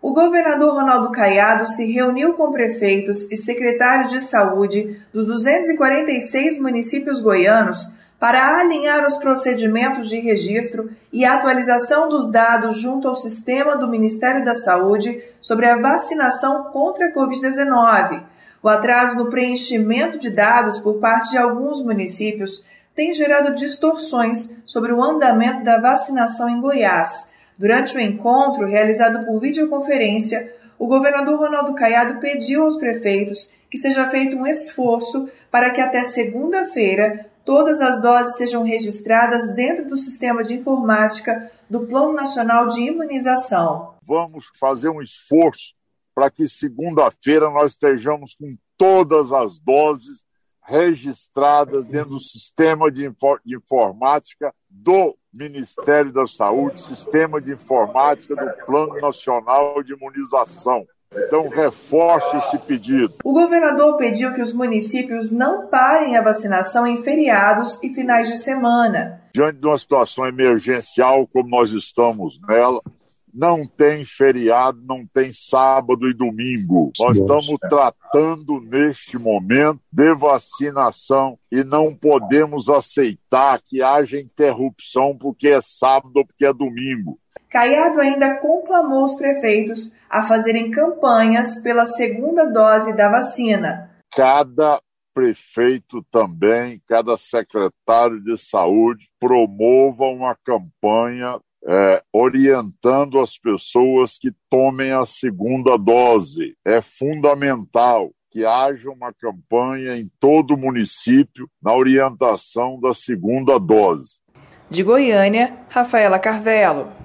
O governador Ronaldo Caiado se reuniu com prefeitos e secretários de saúde dos 246 municípios goianos para alinhar os procedimentos de registro e atualização dos dados junto ao sistema do Ministério da Saúde sobre a vacinação contra a Covid-19. O atraso no preenchimento de dados por parte de alguns municípios tem gerado distorções sobre o andamento da vacinação em Goiás. Durante o encontro, realizado por videoconferência, o governador Ronaldo Caiado pediu aos prefeitos que seja feito um esforço para que até segunda-feira todas as doses sejam registradas dentro do sistema de informática do Plano Nacional de Imunização. Vamos fazer um esforço para que segunda-feira nós estejamos com todas as doses registradas dentro do sistema de informática do Ministério da Saúde, sistema de informática do Plano Nacional de Imunização. Então, reforce esse pedido. O governador pediu que os municípios não parem a vacinação em feriados e finais de semana. Diante de uma situação emergencial como nós estamos nela, não tem feriado, não tem sábado e domingo. Nós estamos tratando neste momento de vacinação e não podemos aceitar que haja interrupção porque é sábado ou porque é domingo. Caiado ainda conclamou os prefeitos a fazerem campanhas pela segunda dose da vacina. Cada prefeito também, cada secretário de saúde promova uma campanha orientando as pessoas que tomem a segunda dose. É fundamental que haja uma campanha em todo o município na orientação da segunda dose. De Goiânia, Rafaela Carvello.